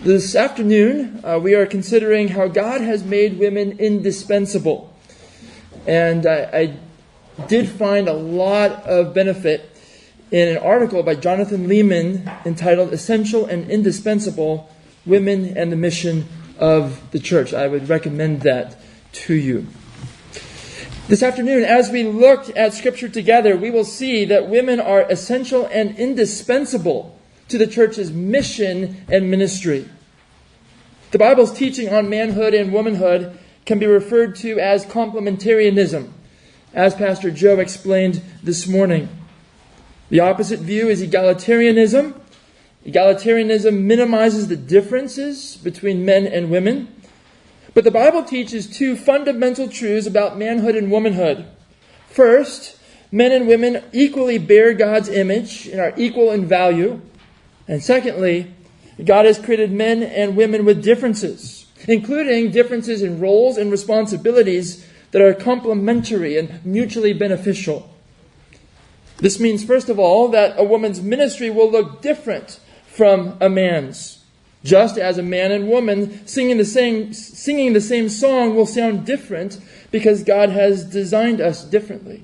This afternoon, we are considering how God has made women indispensable. And I did find a lot of benefit in an article by Jonathan Leeman entitled Essential and Indispensable, Women and the Mission of the Church. I would recommend that to you. This afternoon, as we look at Scripture together, we will see that women are essential and indispensable to the church's mission and ministry. The Bible's teaching on manhood and womanhood can be referred to as complementarianism, as Pastor Joe explained this morning. The opposite view is egalitarianism. Egalitarianism minimizes the differences between men and women. But the Bible teaches two fundamental truths about manhood and womanhood. First, men and women equally bear God's image and are equal in value. And secondly, God has created men and women with differences, including differences in roles and responsibilities that are complementary and mutually beneficial. This means, first of all, that a woman's ministry will look different from a man's. Just as a man and woman singing the same song will sound different because God has designed us differently.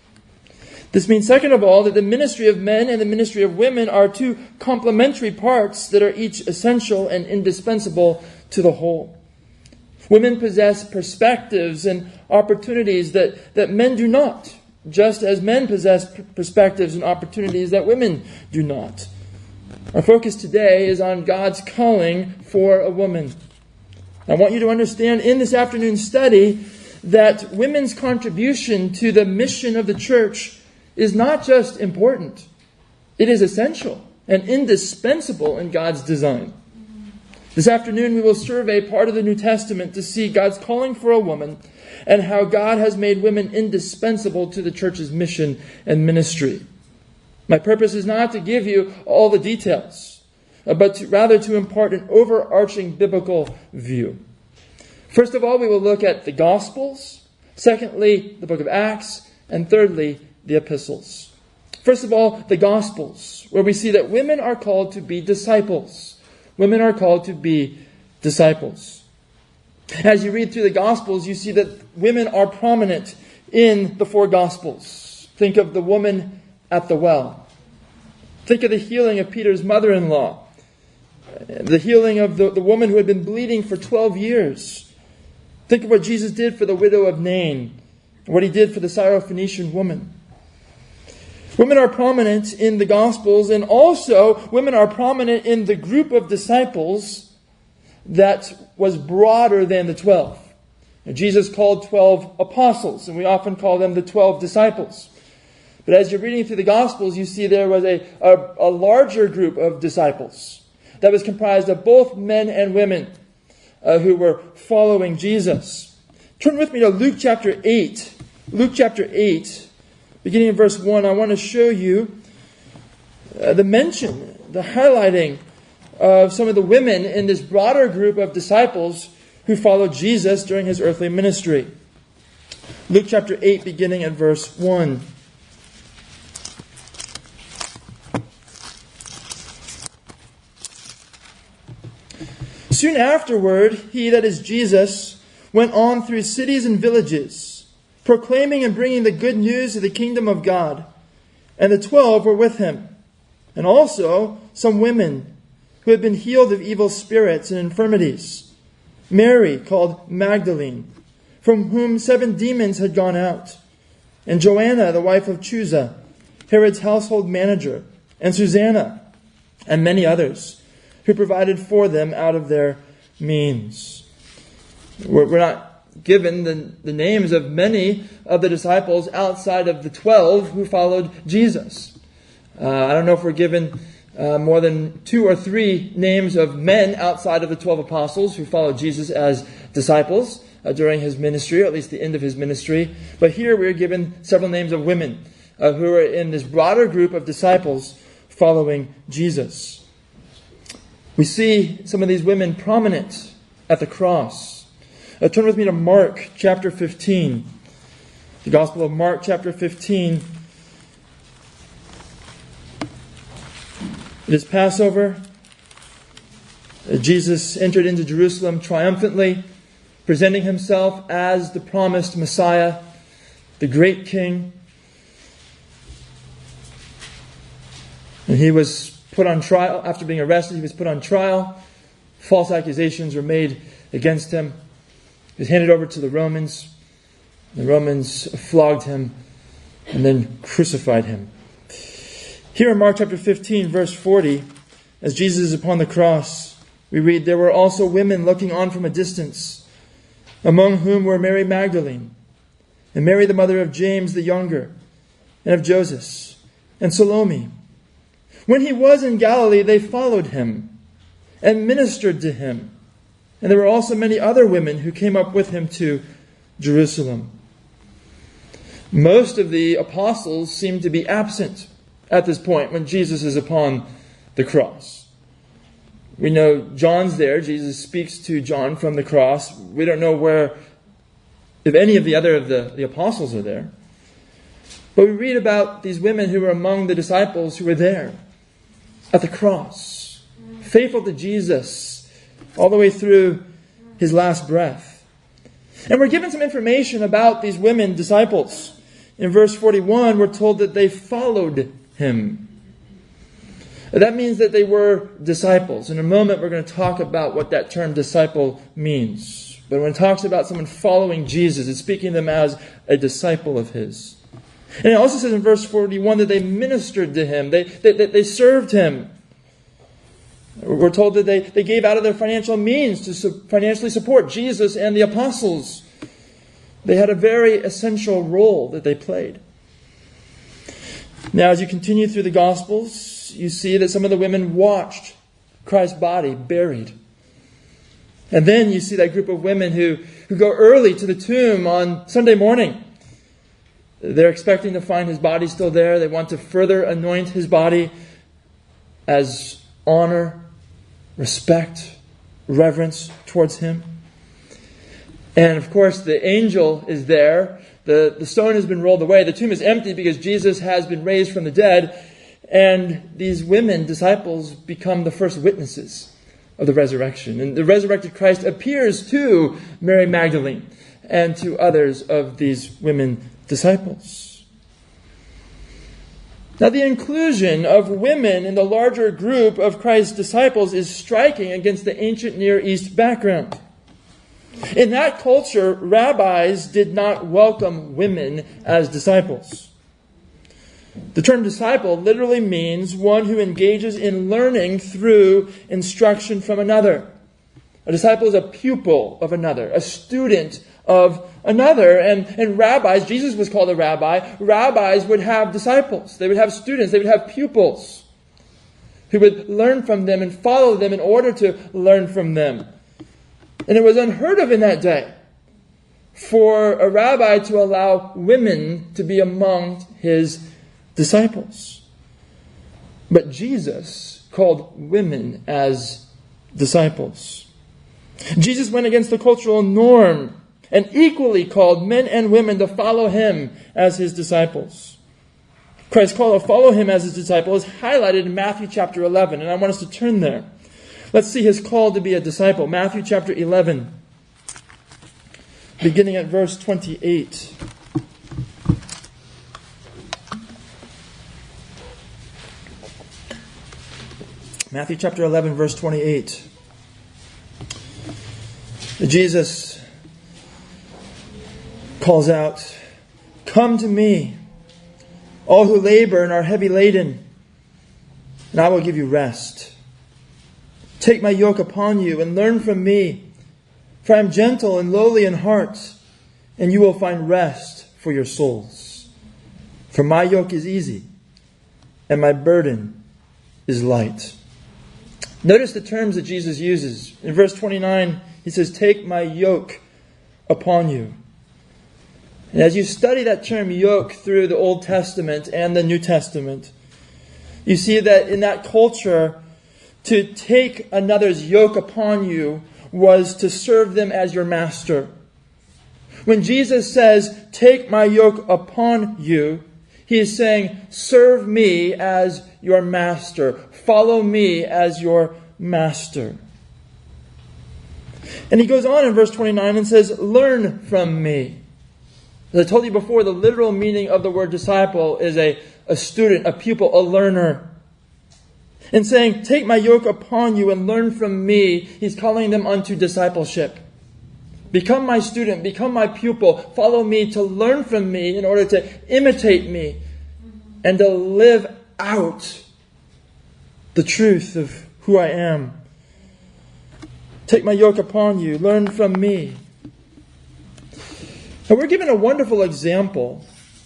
This means, second of all, that the ministry of men and the ministry of women are two complementary parts that are each essential and indispensable to the whole. Women possess perspectives and opportunities that men do not, just as men possess perspectives and opportunities that women do not. Our focus today is on God's calling for a woman. I want you to understand in this afternoon's study that women's contribution to the mission of the church is not just important, it is essential and indispensable in God's design. This afternoon we will survey part of the New Testament to see God's calling for a woman and how God has made women indispensable to the church's mission and ministry. My purpose is not to give you all the details, but rather to impart an overarching biblical view. First of all, we will look at the Gospels. Secondly, the book of Acts. And thirdly, the epistles. First of all, the Gospels, where we see that women are called to be disciples. Women are called to be disciples. As you read through the Gospels, you see that women are prominent in the four Gospels. Think of the woman at the well. Think of the healing of Peter's mother-in-law. The healing of the woman who had been bleeding for 12 years. Think of what Jesus did for the widow of Nain. What he did for the Syrophoenician woman. Women are prominent in the Gospels, and also women are prominent in the group of disciples that was broader than the 12. Now, Jesus called 12 apostles, and we often call them the 12 disciples. But as you're reading through the Gospels, you see there was a larger group of disciples that was comprised of both men and women who were following Jesus. Turn with me to Luke chapter 8. Luke chapter 8. Beginning in verse 1, I want to show you the mention, the highlighting of some of the women in this broader group of disciples who followed Jesus during his earthly ministry. Luke chapter 8, beginning at verse 1. Soon afterward, he, that is Jesus, went on through cities and villages, proclaiming and bringing the good news of the kingdom of God. And the 12 were with him, and also some women who had been healed of evil spirits and infirmities. Mary, called Magdalene, from whom 7 demons had gone out, and Joanna, the wife of Chuza, Herod's household manager, and Susanna, and many others, who provided for them out of their means. We're not given the names of many of the disciples outside of the 12 who followed Jesus. I don't know if we're given more than 2 or 3 names of men outside of the 12 apostles who followed Jesus as disciples during his ministry, or at least the end of his ministry. But here we're given several names of women who are in this broader group of disciples following Jesus. We see some of these women prominent at the cross. Turn with me to Mark chapter 15. The Gospel of Mark chapter 15. It is Passover. Jesus entered into Jerusalem triumphantly, presenting himself as the promised Messiah, the great King. And he was put on trial. After being arrested, he was put on trial. False accusations were made against him. He was handed over to the Romans. The Romans flogged him and then crucified him. Here in Mark chapter 15, verse 40, as Jesus is upon the cross, we read, "There were also women looking on from a distance, among whom were Mary Magdalene, and Mary the mother of James the younger, and of Joseph, and Salome. When he was in Galilee, they followed him and ministered to him. And there were also many other women who came up with him to Jerusalem." Most of the apostles seem to be absent at this point when Jesus is upon the cross. We know John's there. Jesus speaks to John from the cross. We don't know if any of the other of the apostles are there. But we read about these women who were among the disciples who were there at the cross, faithful to Jesus all the way through his last breath. And we're given some information about these women disciples. In verse 41, we're told that they followed him. That means that they were disciples. In a moment, we're going to talk about what that term disciple means. But when it talks about someone following Jesus, it's speaking of them as a disciple of his. And it also says in verse 41 that they ministered to him. They served him. We're told that they gave out of their financial means to financially support Jesus and the apostles. They had a very essential role that they played. Now, as you continue through the Gospels, you see that some of the women watched Christ's body buried. And then you see that group of women who go early to the tomb on Sunday morning. They're expecting to find his body still there. They want to further anoint his body as honor, respect, reverence towards him. And of course, the angel is there. The stone has been rolled away. The tomb is empty because Jesus has been raised from the dead. And these women, disciples, become the first witnesses of the resurrection. And the resurrected Christ appears to Mary Magdalene and to others of these women disciples. Now, the inclusion of women in the larger group of Christ's disciples is striking against the ancient Near East background. In that culture, rabbis did not welcome women as disciples. The term disciple literally means one who engages in learning through instruction from another. A disciple is a pupil of another, a student of another. And rabbis, Jesus was called a rabbi, rabbis would have disciples. They would have students, they would have pupils who would learn from them and follow them in order to learn from them. And it was unheard of in that day for a rabbi to allow women to be among his disciples. But Jesus called women as disciples. Jesus went against the cultural norm and equally called men and women to follow him as his disciples. Christ's call to follow him as his disciple is highlighted in Matthew chapter 11, and I want us to turn there. Let's see his call to be a disciple. Matthew chapter 11, beginning at verse 28. Matthew chapter 11, verse 28. Jesus calls out, "Come to me, all who labor and are heavy laden, and I will give you rest. Take my yoke upon you and learn from me, for I am gentle and lowly in heart, and you will find rest for your souls. For my yoke is easy, and my burden is light." Notice the terms that Jesus uses. In verse 29, he says, "Take my yoke upon you." And as you study that term yoke through the Old Testament and the New Testament, you see that in that culture, to take another's yoke upon you was to serve them as your master. When Jesus says, "Take my yoke upon you," he is saying, serve me as your master. Follow me as your master. And he goes on in verse 29 and says, learn from me. As I told you before, the literal meaning of the word disciple is a student, a pupil, a learner. And saying, take my yoke upon you and learn from me, he's calling them unto discipleship. Become my student, become my pupil, follow me to learn from me in order to imitate me and to live out the truth of who I am. Take my yoke upon you, learn from me. And we're given a wonderful example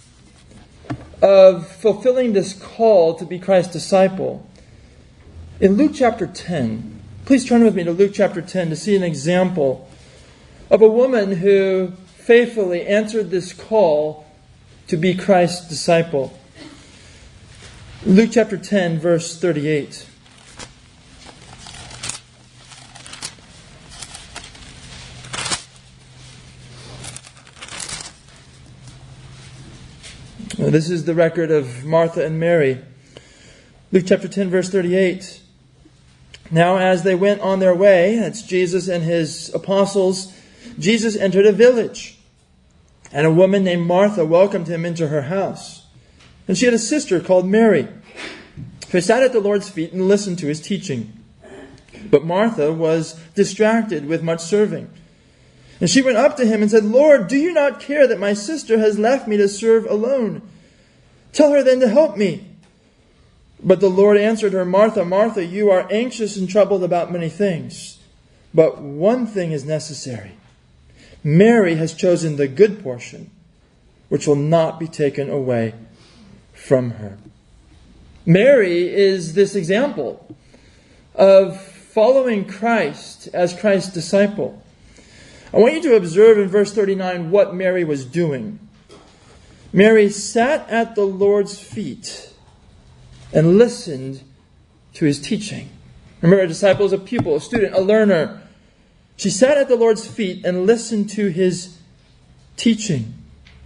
of fulfilling this call to be Christ's disciple in Luke chapter 10. Please turn with me to Luke chapter 10 to see an example of a woman who faithfully answered this call to be Christ's disciple. Luke chapter 10, verse 38. This is the record of Martha and Mary. Luke chapter 10, verse 38. Now as they went on their way, that's Jesus and his apostles, Jesus entered a village, and a woman named Martha welcomed him into her house. And she had a sister called Mary, who sat at the Lord's feet and listened to his teaching. But Martha was distracted with much serving. And she went up to him and said, Lord, do you not care that my sister has left me to serve alone? Tell her then to help me. But the Lord answered her, Martha, Martha, you are anxious and troubled about many things. But one thing is necessary. Mary has chosen the good portion, which will not be taken away from her. Mary is this example of following Christ as Christ's disciple. I want you to observe in verse 39 what Mary was doing. Mary sat at the Lord's feet and listened to his teaching. Remember, a disciple is a pupil, a student, a learner. She sat at the Lord's feet and listened to his teaching.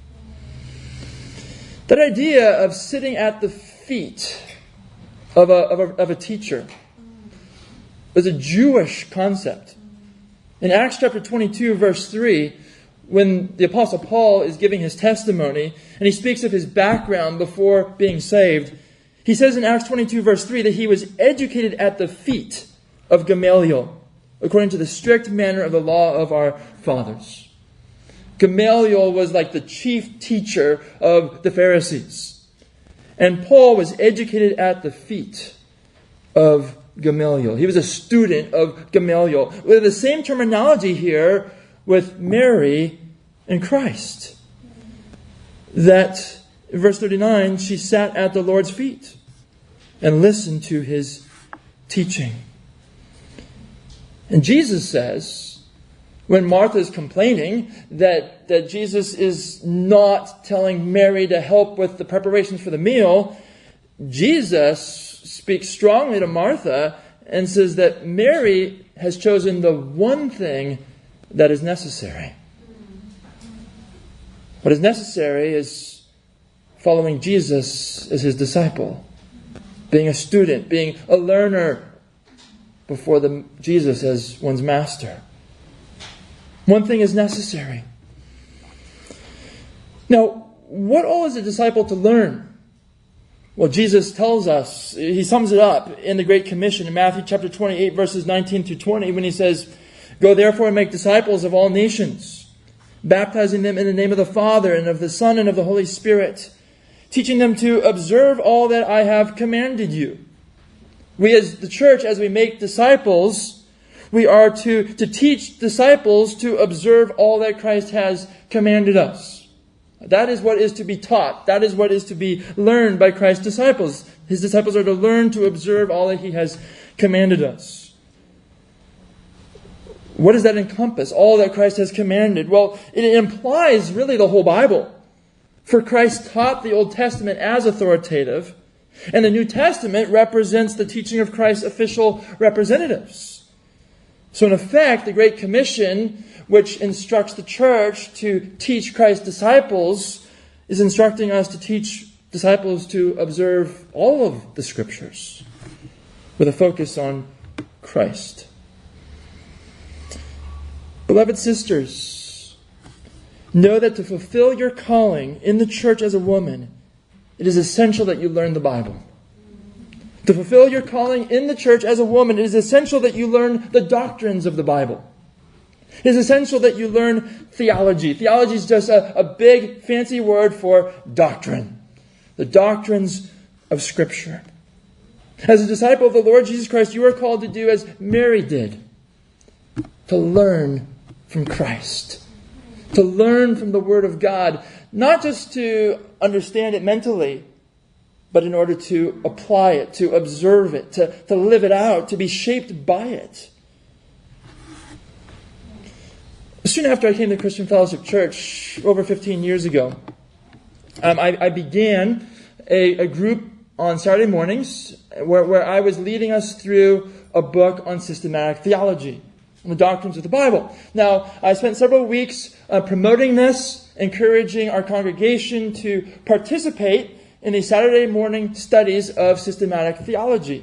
That idea of sitting at the feet of a teacher was a Jewish concept. In Acts chapter 22, verse 3, when the Apostle Paul is giving his testimony and he speaks of his background before being saved, he says in Acts 22, verse 3, that he was educated at the feet of Gamaliel, according to the strict manner of the law of our fathers. Gamaliel was like the chief teacher of the Pharisees. And Paul was educated at the feet of Gamaliel. He was a student of Gamaliel. We have the same terminology here with Mary and Christ. That, in verse 39, she sat at the Lord's feet and listened to his teaching. And Jesus says, when Martha is complaining that Jesus is not telling Mary to help with the preparations for the meal, Jesus speaks strongly to Martha and says that Mary has chosen the one thing that is necessary. What is necessary is following Jesus as his disciple, being a student, being a learner before Jesus as one's master. One thing is necessary. Now, what all is a disciple to learn? Well, Jesus tells us, he sums it up in the Great Commission in Matthew chapter 28, verses 19 through 20, when he says, Go therefore and make disciples of all nations, baptizing them in the name of the Father and of the Son and of the Holy Spirit, teaching them to observe all that I have commanded you. We as the church, as we make disciples, we are to teach disciples to observe all that Christ has commanded us. That is what is to be taught. That is what is to be learned by Christ's disciples. His disciples are to learn to observe all that he has commanded us. What does that encompass? All that Christ has commanded? Well, it implies really the whole Bible. For Christ taught the Old Testament as authoritative, and the New Testament represents the teaching of Christ's official representatives. So in effect, the Great Commission, which instructs the church to teach Christ's disciples, is instructing us to teach disciples to observe all of the Scriptures with a focus on Christ. Beloved sisters, know that to fulfill your calling in the church as a woman, it is essential that you learn the Bible. To fulfill your calling in the church as a woman, it is essential that you learn the doctrines of the Bible. It is essential that you learn theology. Theology is just a big, fancy word for doctrine. The doctrines of Scripture. As a disciple of the Lord Jesus Christ, you are called to do as Mary did. To learn from Christ. To learn from the Word of God. Not just to understand it mentally, but in order to apply it, to observe it, to live it out, to be shaped by it. Soon after I came to Christian Fellowship Church, over 15 years ago, I began a group on Saturday mornings where I was leading us through a book on systematic theology, on the doctrines of the Bible. Now, I spent several weeks promoting this, encouraging our congregation to participate in the Saturday morning studies of systematic theology.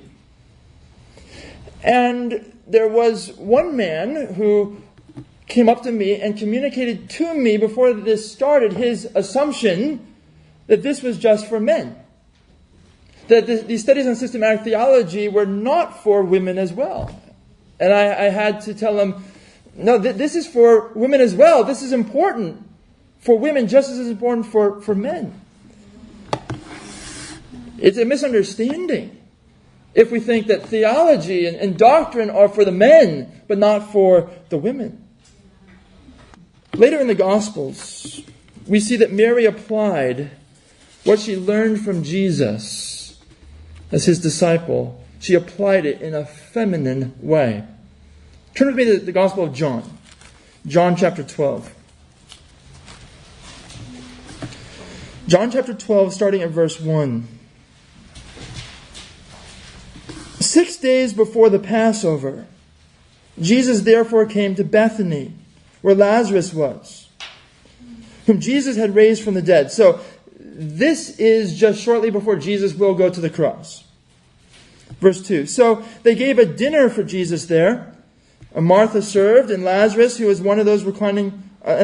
And there was one man who came up to me and communicated to me before this started his assumption that this was just for men. That these studies on systematic theology were not for women as well. And I had to tell him, no, this is for women as well. This is important for women just as it's important for men. It's a misunderstanding if we think that theology and doctrine are for the men, but not for the women. Later in the Gospels, we see that Mary applied what she learned from Jesus as his disciple. She applied it in a feminine way. Turn with me to the Gospel of John. John chapter 12. John chapter 12, starting at verse 1. 6 days before the Passover, Jesus therefore came to Bethany, where Lazarus was, whom Jesus had raised from the dead. So, this is just shortly before Jesus will go to the cross. Verse 2. So, they gave a dinner for Jesus there. Martha served, and Lazarus, was one of those reclining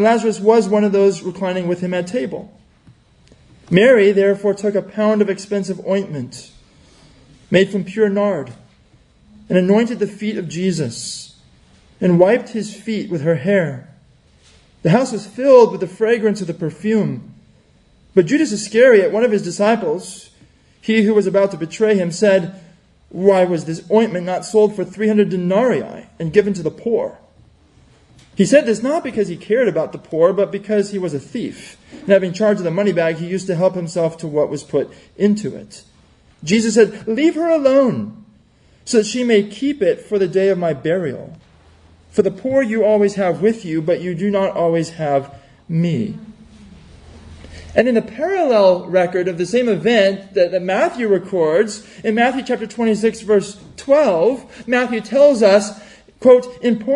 with him at table. Mary, therefore, took a pound of expensive ointment, made from pure nard, and anointed the feet of Jesus, and wiped his feet with her hair. The house was filled with the fragrance of the perfume. But Judas Iscariot, one of his disciples, he who was about to betray him, said, "Why was this ointment not sold for 300 denarii and given to the poor?" He said this not because he cared about the poor, but because he was a thief. And having charge of the money bag, he used to help himself to what was put into it. Jesus said, "Leave her alone, so that she may keep it for the day of my burial. For the poor you always have with you, but you do not always have me." And in the parallel record of the same event that Matthew records, in Matthew chapter 26, verse 12, Matthew tells us, quote,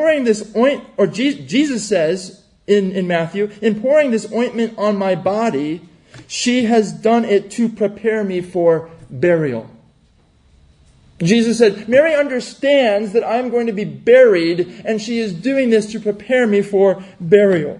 Jesus says in Matthew, "In pouring this ointment on my body, she has done it to prepare me for burial." Jesus said, Mary understands that I'm going to be buried, and she is doing this to prepare me for burial.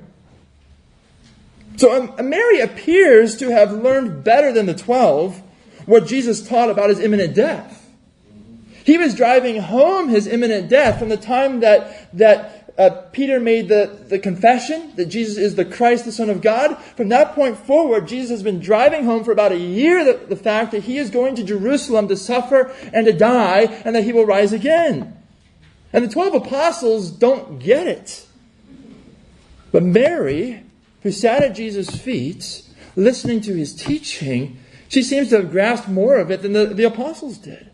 So Mary appears to have learned better than the 12 what Jesus taught about his imminent death. He was driving home his imminent death from the time that Peter made the confession that Jesus is the Christ, the Son of God. From that point forward, Jesus has been driving home for about a year the fact that he is going to Jerusalem to suffer and to die, and that he will rise again. And the 12 apostles don't get it. But Mary, who sat at Jesus' feet, listening to his teaching, she seems to have grasped more of it than the apostles did.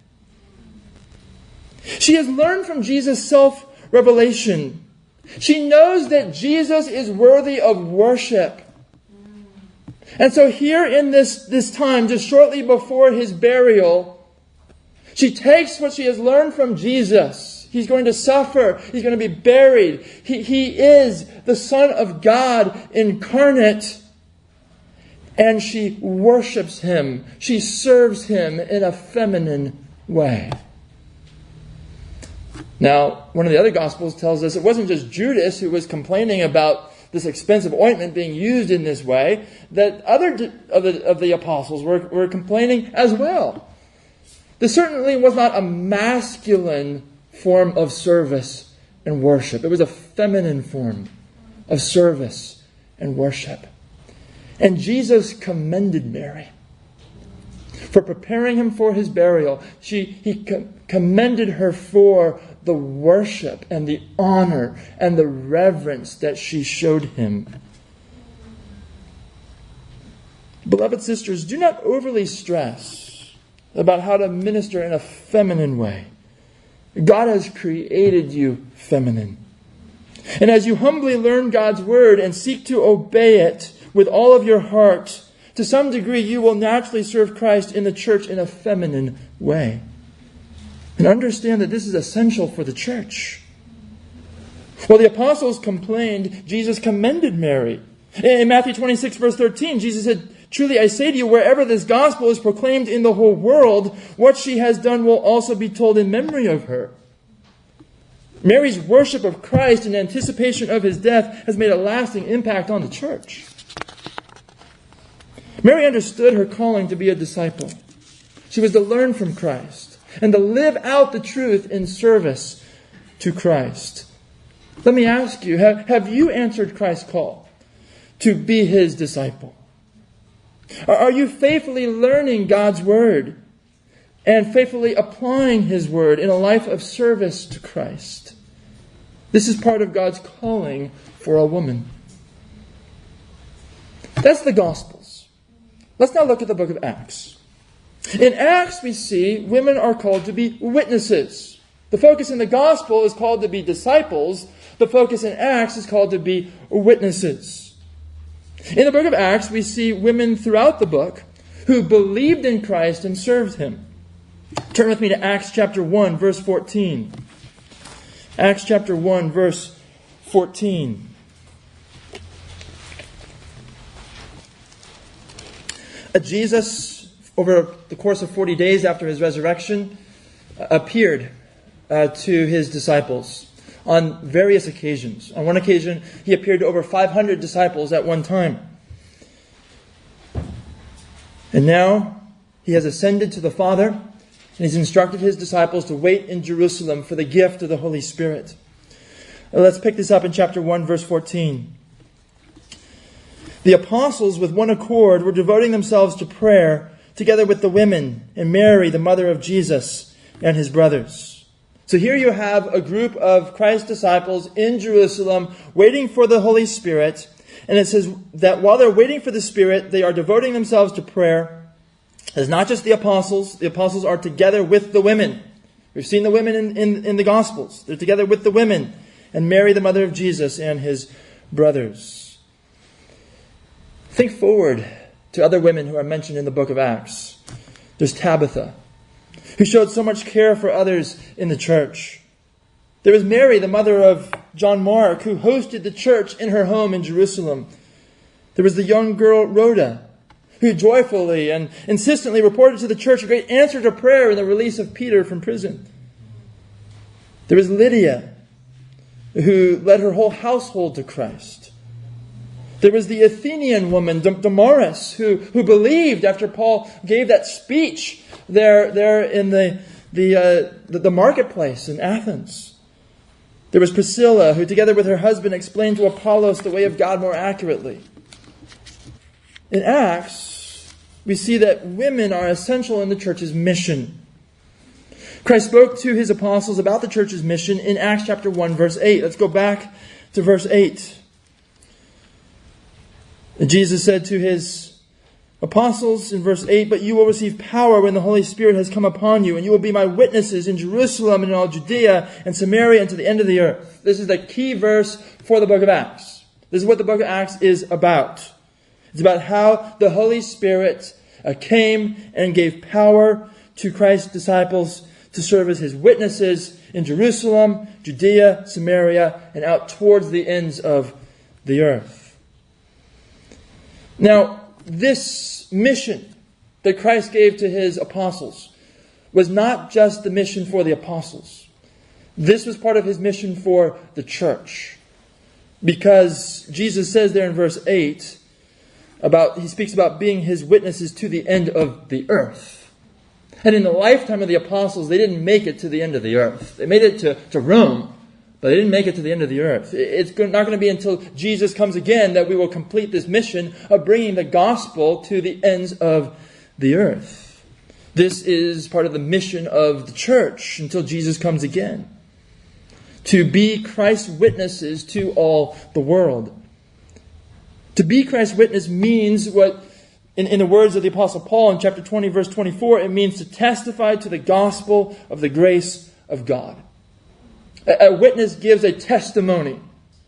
She has learned from Jesus' self-revelation. She knows that Jesus is worthy of worship. And so here in this time, just shortly before his burial, she takes what she has learned from Jesus. He's going to suffer. He's going to be buried. He is the Son of God incarnate. And she worships him. She serves him in a feminine way. Now, one of the other Gospels tells us it wasn't just Judas who was complaining about this expensive ointment being used in this way, that other of the apostles were complaining as well. This certainly was not a masculine form of service and worship. It was a feminine form of service and worship. And Jesus commended Mary for preparing him for his burial. He commended her for the worship and the honor and the reverence that she showed him. Beloved sisters, do not overly stress about how to minister in a feminine way. God has created you feminine. And as you humbly learn God's word and seek to obey it with all of your heart, to some degree you will naturally serve Christ in the church in a feminine way. And understand that this is essential for the church. While the apostles complained, Jesus commended Mary. In Matthew 26, verse 13, Jesus said, "Truly I say to you, wherever this gospel is proclaimed in the whole world, what she has done will also be told in memory of her." Mary's worship of Christ in anticipation of his death has made a lasting impact on the church. Mary understood her calling to be a disciple. She was to learn from Christ and to live out the truth in service to Christ. Let me ask you, have you answered Christ's call to be his disciple? Are you faithfully learning God's word and faithfully applying his word in a life of service to Christ? This is part of God's calling for a woman. That's the Gospels. Let's now look at the book of Acts. In Acts, we see women are called to be witnesses. The focus in the Gospel is called to be disciples. The focus in Acts is called to be witnesses. In the book of Acts, we see women throughout the book who believed in Christ and served him. Turn with me to Acts chapter 1, verse 14. Acts chapter 1, verse 14. Jesus, over the course of 40 days after his resurrection, appeared to his disciples on various occasions. On one occasion, he appeared to over 500 disciples at one time. And now he has ascended to the Father, and he's instructed his disciples to wait in Jerusalem for the gift of the Holy Spirit. Let's pick this up in chapter 1, verse 14. The apostles, with one accord, were devoting themselves to prayer, together with the women and Mary, the mother of Jesus, and his brothers. So here you have a group of Christ's disciples in Jerusalem waiting for the Holy Spirit. And it says that while they're waiting for the Spirit, they are devoting themselves to prayer. It's not just the apostles. The apostles are together with the women. We've seen the women in the Gospels. They're together with the women and Mary, the mother of Jesus, and his brothers. Think forward to other women who are mentioned in the book of Acts. There's Tabitha, who showed so much care for others in the church. There was Mary, the mother of John Mark, who hosted the church in her home in Jerusalem. There was the young girl Rhoda, who joyfully and insistently reported to the church a great answer to prayer in the release of Peter from prison. There was Lydia, who led her whole household to Christ. There was the Athenian woman, Damaris, who believed after Paul gave that speech there in the marketplace in Athens. There was Priscilla, who together with her husband explained to Apollos the way of God more accurately. In Acts, we see that women are essential in the church's mission. Christ spoke to his apostles about the church's mission in Acts chapter 1, verse 8. Let's go back to verse 8. Jesus said to his apostles in verse 8, "But you will receive power when the Holy Spirit has come upon you, and you will be my witnesses in Jerusalem and in all Judea and Samaria and to the end of the earth." This is the key verse for the book of Acts. This is what the book of Acts is about. It's about how the Holy Spirit came and gave power to Christ's disciples to serve as his witnesses in Jerusalem, Judea, Samaria, and out towards the ends of the earth. Now, this mission that Christ gave to his apostles was not just the mission for the apostles. This was part of his mission for the church. Because Jesus says there in verse 8, he speaks about being his witnesses to the end of the earth. And in the lifetime of the apostles, they didn't make it to the end of the earth. They made it to Rome, but they didn't make it to the end of the earth. It's not going to be until Jesus comes again that we will complete this mission of bringing the gospel to the ends of the earth. This is part of the mission of the church until Jesus comes again. To be Christ's witnesses to all the world. To be Christ's witness means what, in the words of the Apostle Paul in chapter 20, verse 24, it means to testify to the gospel of the grace of God. A witness gives a testimony.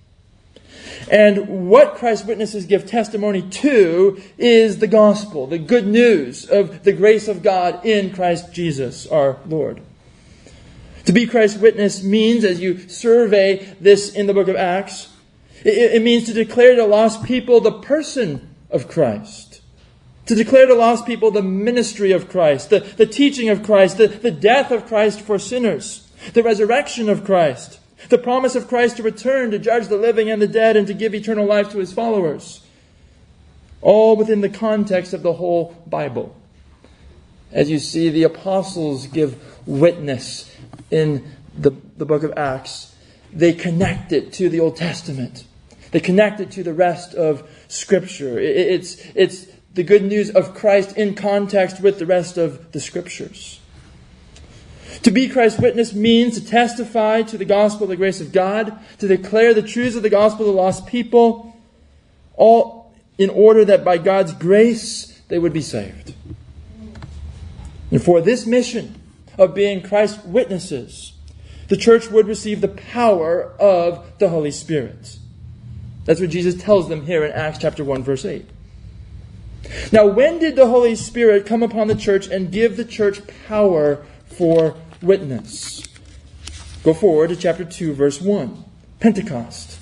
And what Christ's witnesses give testimony to is the gospel, the good news of the grace of God in Christ Jesus, our Lord. To be Christ's witness means, as you survey this in the book of Acts, it means to declare to lost people the person of Christ. To declare to lost people the ministry of Christ, the teaching of Christ, the death of Christ for sinners, the resurrection of Christ, the promise of Christ to return to judge the living and the dead and to give eternal life to his followers. All within the context of the whole Bible. As you see, the apostles give witness in the book of Acts. They connect it to the Old Testament. They connect it to the rest of Scripture. It's the good news of Christ in context with the rest of the Scriptures. To be Christ's witness means to testify to the gospel of the grace of God, to declare the truths of the gospel to lost people, all in order that by God's grace they would be saved. And for this mission of being Christ's witnesses, the church would receive the power of the Holy Spirit. That's what Jesus tells them here in Acts chapter 1, verse 8. Now, when did the Holy Spirit come upon the church and give the church power for witness? Go forward to chapter 2, verse 1. Pentecost.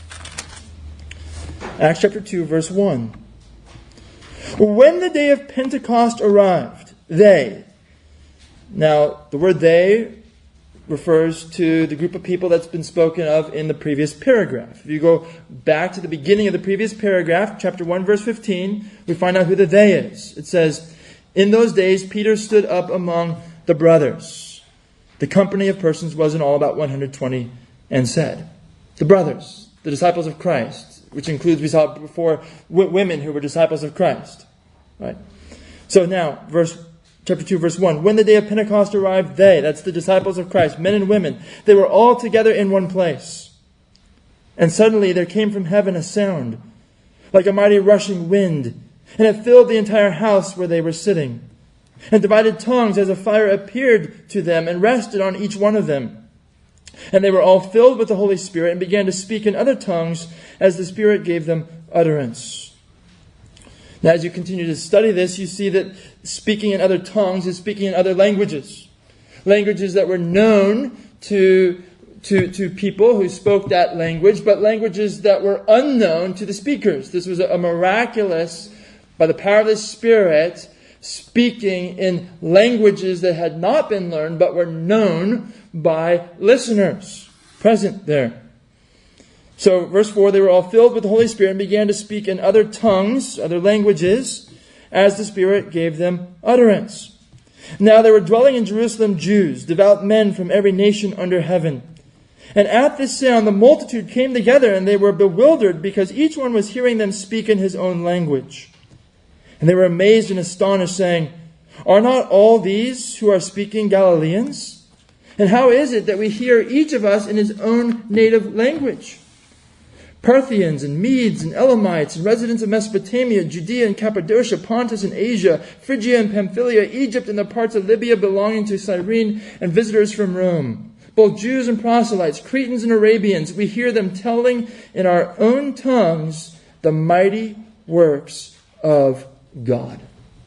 Acts chapter 2, verse 1. When the day of Pentecost arrived, they... Now, the word they refers to the group of people that's been spoken of in the previous paragraph. If you go back to the beginning of the previous paragraph, chapter 1, verse 15, we find out who the they is. It says, "In those days Peter stood up among the brothers. The company of persons was in all about 120, and said," the brothers, the disciples of Christ, which includes, we saw before, women who were disciples of Christ. Right? So now, chapter 2, verse 1. When the day of Pentecost arrived, they, that's the disciples of Christ, men and women, they were all together in one place. And suddenly there came from heaven a sound, like a mighty rushing wind, and it filled the entire house where they were sitting. And divided tongues as a fire appeared to them and rested on each one of them. And they were all filled with the Holy Spirit and began to speak in other tongues as the Spirit gave them utterance. Now, as you continue to study this, you see that speaking in other tongues is speaking in other languages. Languages that were known to people who spoke that language, but languages that were unknown to the speakers. This was a miraculous, by the power of the Spirit, speaking in languages that had not been learned, but were known by listeners present there. So, verse 4, they were all filled with the Holy Spirit and began to speak in other tongues, other languages, as the Spirit gave them utterance. Now there were dwelling in Jerusalem Jews, devout men from every nation under heaven. And at this sound the multitude came together, and they were bewildered, because each one was hearing them speak in his own language. And they were amazed and astonished, saying, "Are not all these who are speaking Galileans? And how is it that we hear each of us in his own native language? Parthians and Medes and Elamites and residents of Mesopotamia, Judea and Cappadocia, Pontus and Asia, Phrygia and Pamphylia, Egypt and the parts of Libya belonging to Cyrene, and visitors from Rome, both Jews and proselytes, Cretans and Arabians, we hear them telling in our own tongues the mighty works of God."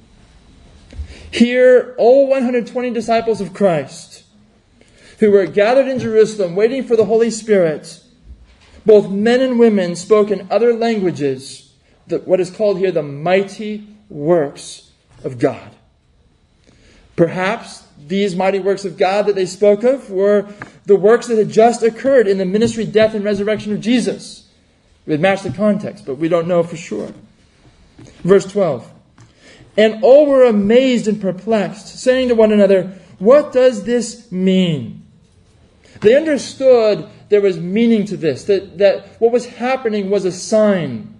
Here, all 120 disciples of Christ, who were gathered in Jerusalem waiting for the Holy Spirit, both men and women spoke in other languages, what is called here the mighty works of God. Perhaps these mighty works of God that they spoke of were the works that had just occurred in the ministry, death, and resurrection of Jesus. It would match the context, but we don't know for sure. Verse 12. And all were amazed and perplexed, saying to one another, what does this mean? They understood there was meaning to this, that what was happening was a sign.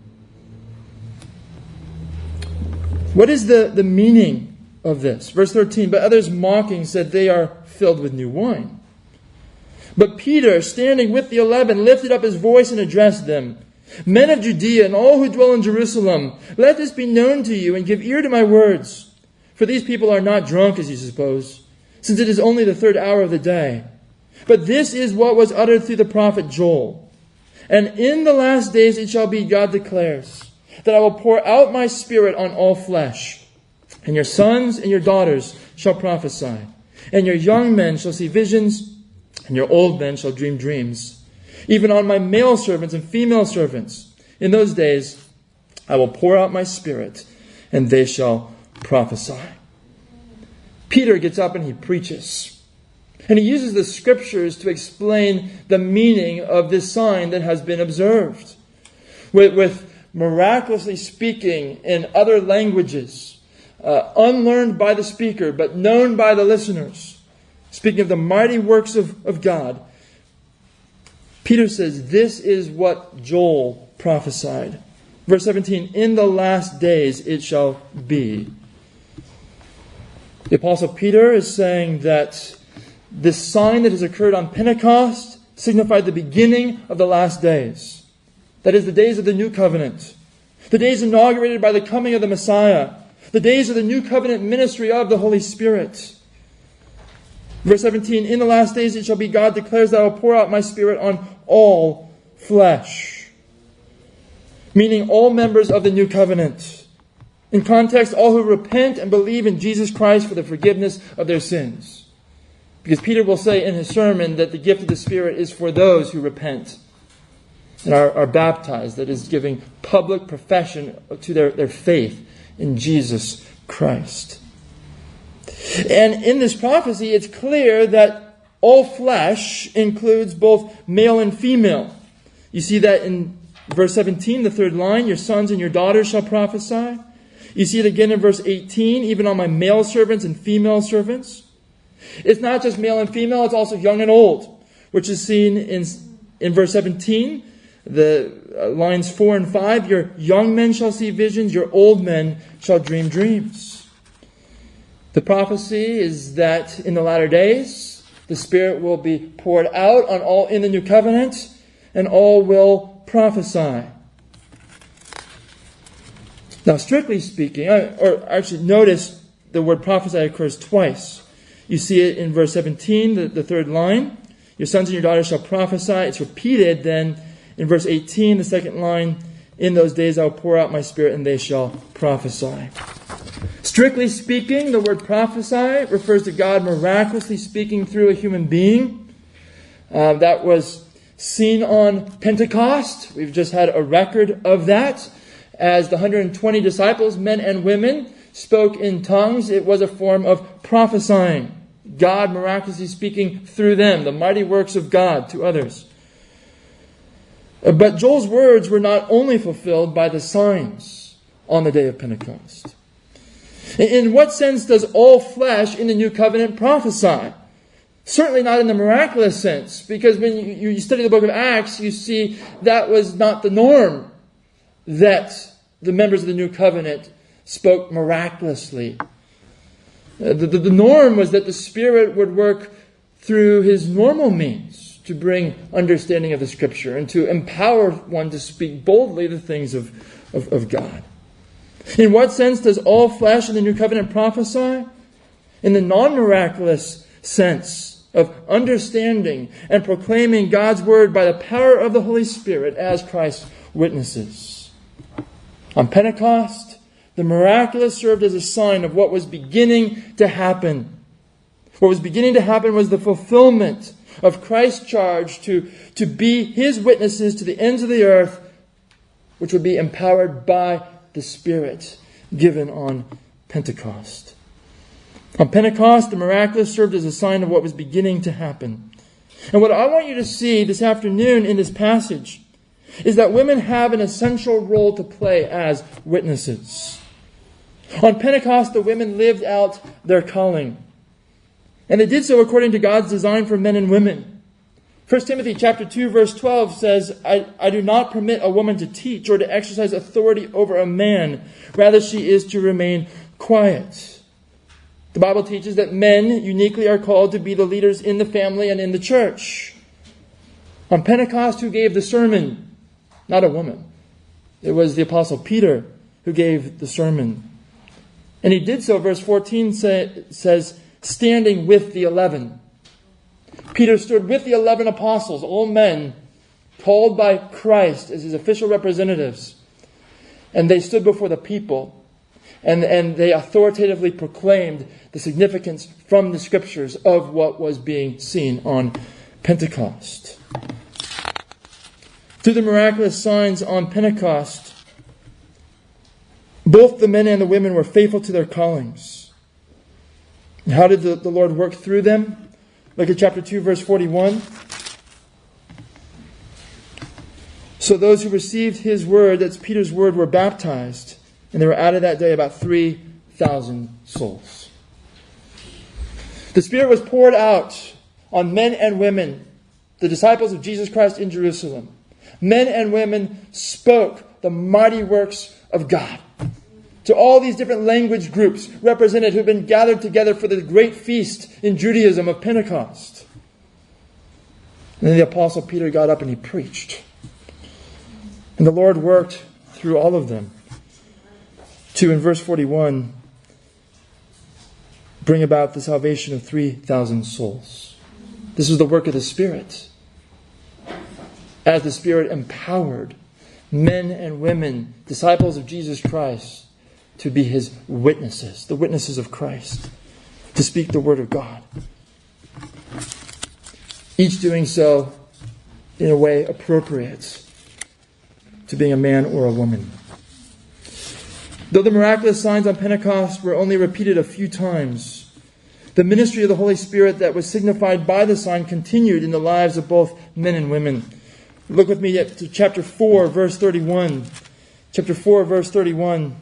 What is the meaning of this? Verse 13, but others mocking said they are filled with new wine. But Peter, standing with the 11, lifted up his voice and addressed them. Men of Judea and all who dwell in Jerusalem, let this be known to you and give ear to my words. For these people are not drunk, as you suppose, since it is only the 3rd hour of the day. But this is what was uttered through the prophet Joel. And in the last days it shall be, God declares, that I will pour out my Spirit on all flesh. And your sons and your daughters shall prophesy. And your young men shall see visions, and your old men shall dream dreams. Even on my male servants and female servants. In those days I will pour out my Spirit, and they shall prophesy. Peter gets up and he preaches. And he uses the Scriptures to explain the meaning of this sign that has been observed. With miraculously speaking in other languages, unlearned by the speaker, but known by the listeners. Speaking of the mighty works of God, Peter says, this is what Joel prophesied. Verse 17, in the last days it shall be. The Apostle Peter is saying that this sign that has occurred on Pentecost signified the beginning of the last days. That is, the days of the new covenant. The days inaugurated by the coming of the Messiah. The days of the new covenant ministry of the Holy Spirit. Verse 17, in the last days it shall be, God declares that I will pour out my Spirit on all flesh. Meaning all members of the new covenant. In context, all who repent and believe in Jesus Christ for the forgiveness of their sins. Because Peter will say in his sermon that the gift of the Spirit is for those who repent and are baptized. That is, giving public profession to their faith in Jesus Christ. And in this prophecy, it's clear that all flesh includes both male and female. You see that in verse 17, the 3rd line, your sons and your daughters shall prophesy. You see it again in verse 18, even on my male servants and female servants. It's not just male and female, it's also young and old, which is seen in verse 17, the lines 4 and 5, your young men shall see visions, your old men shall dream dreams. The prophecy is that in the latter days, the Spirit will be poured out on all in the new covenant, and all will prophesy. Now, strictly speaking, or actually notice the word prophesy occurs twice. You see it in verse 17, the 3rd line. Your sons and your daughters shall prophesy. It's repeated then in verse 18, the 2nd line. In those days I will pour out my Spirit and they shall prophesy. Strictly speaking, the word prophesy refers to God miraculously speaking through a human being. That was seen on Pentecost. We've just had a record of that. As the 120 disciples, men and women, spoke in tongues, it was a form of prophesying. God miraculously speaking through them, the mighty works of God to others. But Joel's words were not only fulfilled by the signs on the day of Pentecost. In what sense does all flesh in the new covenant prophesy? Certainly not in the miraculous sense, because when you study the book of Acts, you see that was not the norm, that the members of the new covenant spoke miraculously. The norm was that the Spirit would work through His normal means to bring understanding of the Scripture and to empower one to speak boldly the things of God. In what sense does all flesh in the new covenant prophesy? In the non-miraculous sense of understanding and proclaiming God's word by the power of the Holy Spirit as Christ's witnesses. On Pentecost, the miraculous served as a sign of what was beginning to happen. What was beginning to happen was the fulfillment of Christ's charge to be His witnesses to the ends of the earth, which would be empowered by the Spirit given on Pentecost. On Pentecost, the miraculous served as a sign of what was beginning to happen. And what I want you to see this afternoon in this passage is that women have an essential role to play as witnesses. On Pentecost, the women lived out their calling. And they did so according to God's design for men and women. 1 Timothy chapter 2, verse 12 says, I do not permit a woman to teach or to exercise authority over a man. Rather, she is to remain quiet. The Bible teaches that men uniquely are called to be the leaders in the family and in the church. On Pentecost, who gave the sermon? Not a woman. It was the Apostle Peter who gave the sermon. And he did so, verse 14 says, standing with the 11. Peter stood with the 11 apostles, all men, called by Christ as his official representatives. And they stood before the people. And they authoritatively proclaimed the significance from the Scriptures of what was being seen on Pentecost. Through the miraculous signs on Pentecost, both the men and the women were faithful to their callings. And how did the Lord work through them? Look at chapter 2, verse 41. So those who received his word, that's Peter's word, were baptized. And there were added that day about 3,000 souls. The Spirit was poured out on men and women, the disciples of Jesus Christ in Jerusalem. Men and women spoke the mighty works of God to all these different language groups represented who had been gathered together for the great feast in Judaism of Pentecost. And then the Apostle Peter got up and he preached. And the Lord worked through all of them to, in verse 41, bring about the salvation of 3,000 souls. This was the work of the Spirit. As the Spirit empowered men and women, disciples of Jesus Christ, to be his witnesses, the witnesses of Christ, to speak the word of God. Each doing so in a way appropriate to being a man or a woman. Though the miraculous signs on Pentecost were only repeated a few times, the ministry of the Holy Spirit that was signified by the sign continued in the lives of both men and women. Look with me to chapter 4, verse 31. Chapter 4, verse 31.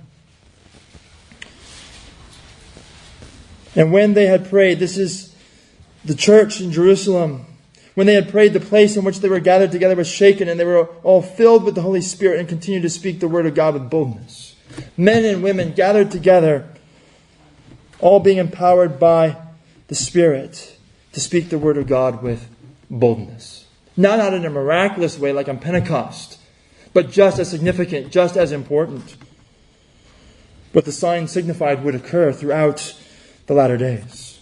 And when they had prayed, this is the church in Jerusalem. When they had prayed, the place in which they were gathered together was shaken, and they were all filled with the Holy Spirit and continued to speak the word of God with boldness. Men and women gathered together, all being empowered by the Spirit to speak the word of God with boldness. Not in a miraculous way like on Pentecost, but just as significant, just as important. What the sign signified would occur throughout the latter days.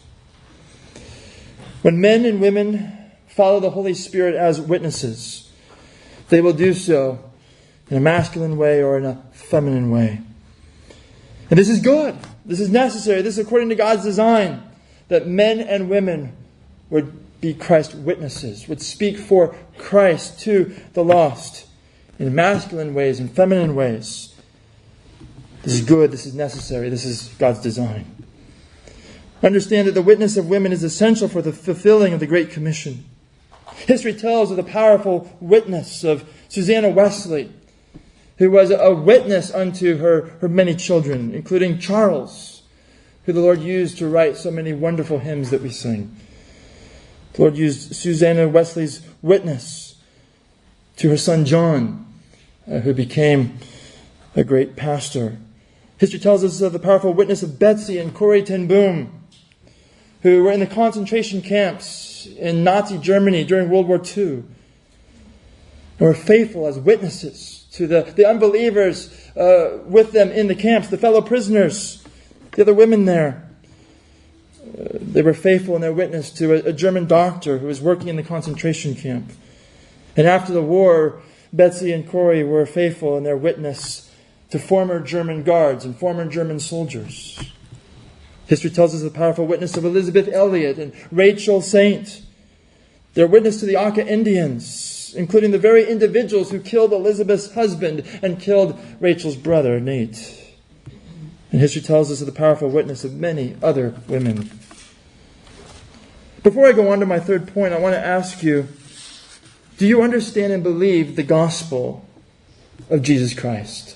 When men and women follow the Holy Spirit as witnesses, they will do so in a masculine way or in a feminine way. And this is good. This is necessary. This is according to God's design, that men and women would be Christ's witnesses, would speak for Christ to the lost in masculine ways and feminine ways. This is good. This is necessary. This is God's design. Understand that the witness of women is essential for the fulfilling of the Great Commission. History tells of the powerful witness of Susanna Wesley, who was a witness unto her many children, including Charles, who the Lord used to write so many wonderful hymns that we sing. The Lord used Susanna Wesley's witness to her son John, who became a great pastor. History tells us of the powerful witness of Betsy and Corrie ten Boom, who were in the concentration camps in Nazi Germany during World War II, and were faithful as witnesses to the unbelievers with them in the camps, the fellow prisoners, the other women there. They were faithful in their witness to a German doctor who was working in the concentration camp. And after the war, Betsy and Corrie were faithful in their witness to former German guards and former German soldiers. History tells us the powerful witness of Elizabeth Elliot and Rachel Saint. Their witness to the Auca Indians, including the very individuals who killed Elizabeth's husband and killed Rachel's brother, Nate. And history tells us of the powerful witness of many other women. Before I go on to my third point, I want to ask you, do you understand and believe the gospel of Jesus Christ?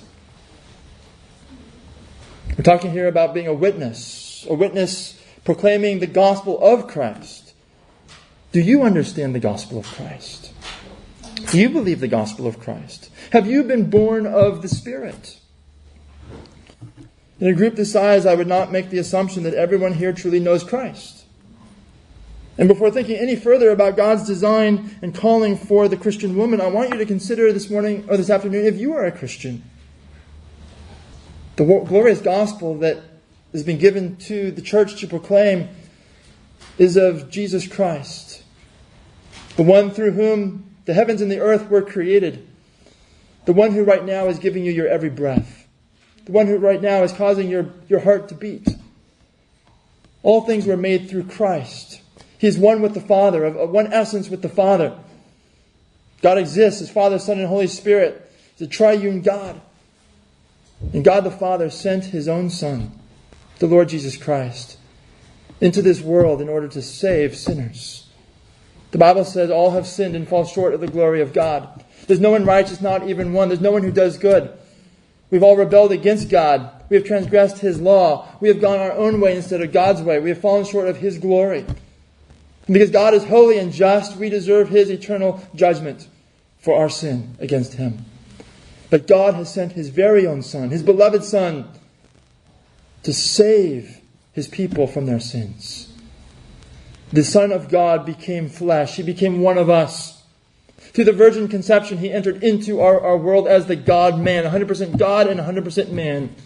We're talking here about being a witness proclaiming the gospel of Christ. Do you understand the gospel of Christ? Do you believe the gospel of Christ? Have you been born of the Spirit? In a group this size, I would not make the assumption that everyone here truly knows Christ. And before thinking any further about God's design and calling for the Christian woman, I want you to consider this morning or this afternoon if you are a Christian. The glorious gospel that has been given to the church to proclaim is of Jesus Christ, the one through whom the heavens and the earth were created, the one who right now is giving you your every breath, the one who right now is causing your heart to beat. All things were made through Christ. He is one with the Father, of one essence with the Father. God exists as Father, Son, and Holy Spirit. He's a triune God. And God the Father sent His own Son, the Lord Jesus Christ, into this world in order to save sinners. The Bible says all have sinned and fall short of the glory of God. There's no one righteous, not even one. There's no one who does good. We've all rebelled against God. We have transgressed His law. We have gone our own way instead of God's way. We have fallen short of His glory. And because God is holy and just, we deserve His eternal judgment for our sin against Him. But God has sent His very own Son, His beloved Son, to save His people from their sins. The Son of God became flesh. He became one of us. Through the virgin conception, He entered into our world as the God-man, 100% God and 100% man.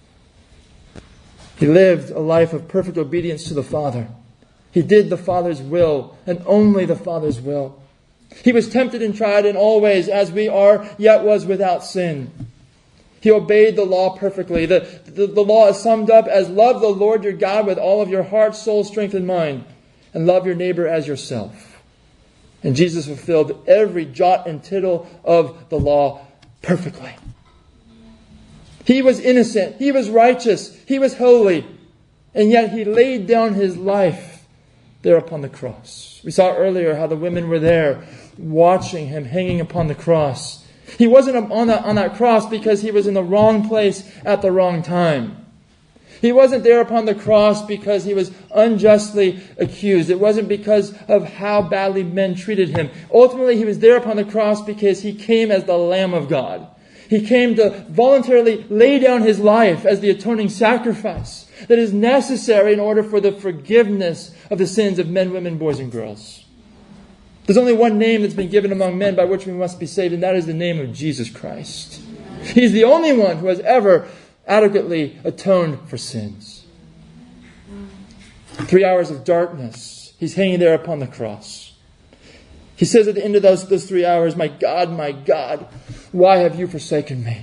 He lived a life of perfect obedience to the Father. He did the Father's will, and only the Father's will. He was tempted and tried in all ways as we are, yet was without sin. He obeyed the law perfectly. The law is summed up as love the Lord your God with all of your heart, soul, strength, and mind, and love your neighbor as yourself. And Jesus fulfilled every jot and tittle of the law perfectly. He was innocent. He was righteous. He was holy. And yet He laid down His life there upon the cross. We saw earlier how the women were there watching Him hanging upon the cross. He wasn't on that cross because He was in the wrong place at the wrong time. He wasn't there upon the cross because He was unjustly accused. It wasn't because of how badly men treated Him. Ultimately, He was there upon the cross because He came as the Lamb of God. He came to voluntarily lay down His life as the atoning sacrifice that is necessary in order for the forgiveness of the sins of men, women, boys, and girls. There's only one name that's been given among men by which we must be saved, and that is the name of Jesus Christ. He's the only one who has ever adequately atoned for sins. 3 hours of darkness. He's hanging there upon the cross. He says at the end of those 3 hours, my God, why have you forsaken me?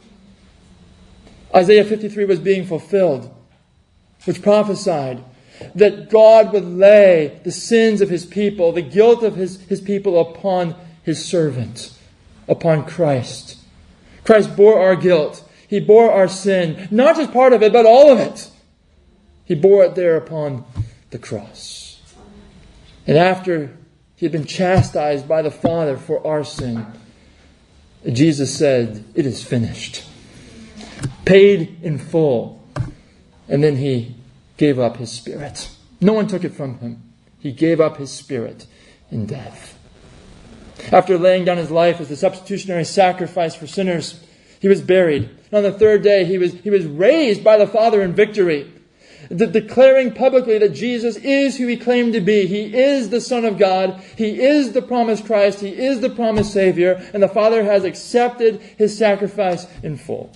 Isaiah 53 was being fulfilled, which prophesied that God would lay the sins of His people, the guilt of His people upon His servant, upon Christ. Christ bore our guilt. He bore our sin. Not just part of it, but all of it. He bore it there upon the cross. And after He had been chastised by the Father for our sin, Jesus said, it is finished. Paid in full. And then He gave up His Spirit. No one took it from Him. He gave up His Spirit in death. After laying down His life as the substitutionary sacrifice for sinners, He was buried. And on the third day, He was raised by the Father in victory, declaring publicly that Jesus is who He claimed to be. He is the Son of God. He is the promised Christ. He is the promised Savior. And the Father has accepted His sacrifice in full.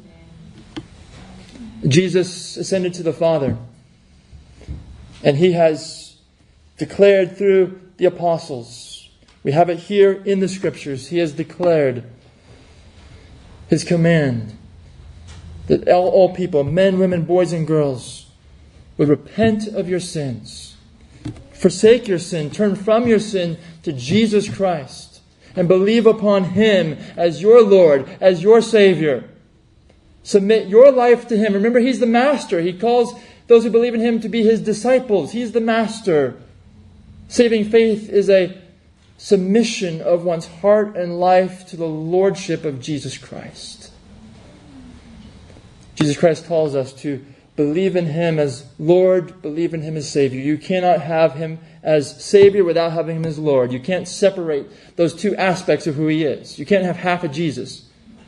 Jesus ascended to the Father. And He has declared through the apostles. We have it here in the Scriptures. He has declared His command that all people, men, women, boys, and girls, would repent of your sins, forsake your sin, turn from your sin to Jesus Christ, and believe upon Him as your Lord, as your Savior. Submit your life to Him. Remember, He's the Master. He calls those who believe in Him to be His disciples. He's the Master. Saving faith is a submission of one's heart and life to the Lordship of Jesus Christ. Jesus Christ calls us to believe in Him as Lord, believe in Him as Savior. You cannot have Him as Savior without having Him as Lord. You can't separate those two aspects of who He is. You can't have half of Jesus.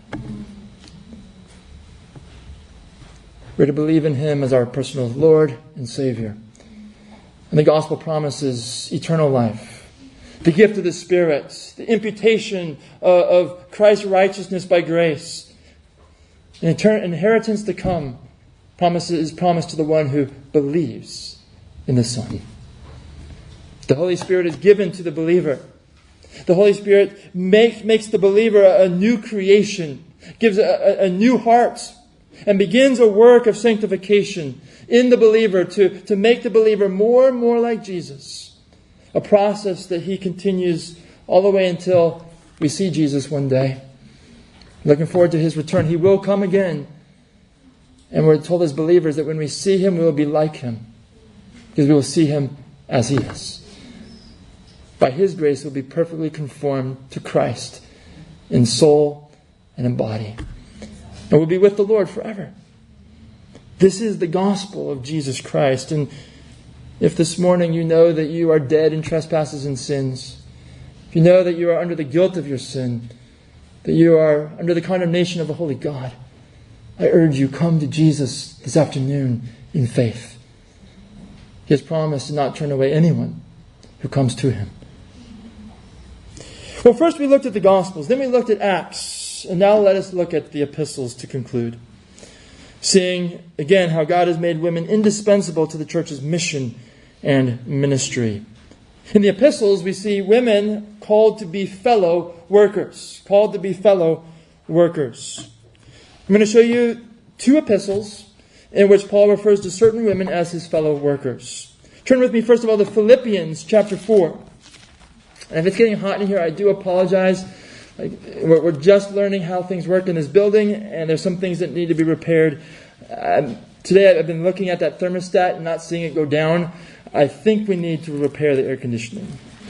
We're to believe in Him as our personal Lord and Savior. And the gospel promises eternal life, the gift of the Spirit, the imputation of Christ's righteousness by grace, an inheritance to come is promised to the one who believes in the Son. The Holy Spirit is given to the believer. The Holy Spirit makes the believer a new creation, gives a new heart, and begins a work of sanctification in the believer to make the believer more and more like Jesus. A process that He continues all the way until we see Jesus one day. Looking forward to His return. He will come again. And we're told as believers that when we see Him, we will be like Him. Because we will see Him as He is. By His grace, we'll be perfectly conformed to Christ in soul and in body. And we'll be with the Lord forever. This is the gospel of Jesus Christ. And if this morning you know that you are dead in trespasses and sins, if you know that you are under the guilt of your sin, that you are under the condemnation of a holy God, I urge you, come to Jesus this afternoon in faith. He has promised to not turn away anyone who comes to Him. Well, first we looked at the Gospels, then we looked at Acts, and now let us look at the epistles to conclude. Seeing, again, how God has made women indispensable to the church's mission and ministry. In the epistles, we see women called to be fellow workers. Called to be fellow workers. I'm going to show you two epistles in which Paul refers to certain women as his fellow workers. Turn with me, first of all, to Philippians chapter 4. And if it's getting hot in here, I do apologize. We're just learning how things work in this building, and there's some things that need to be repaired. Today I've been looking at that thermostat and not seeing it go down. I think we need to repair the air conditioning.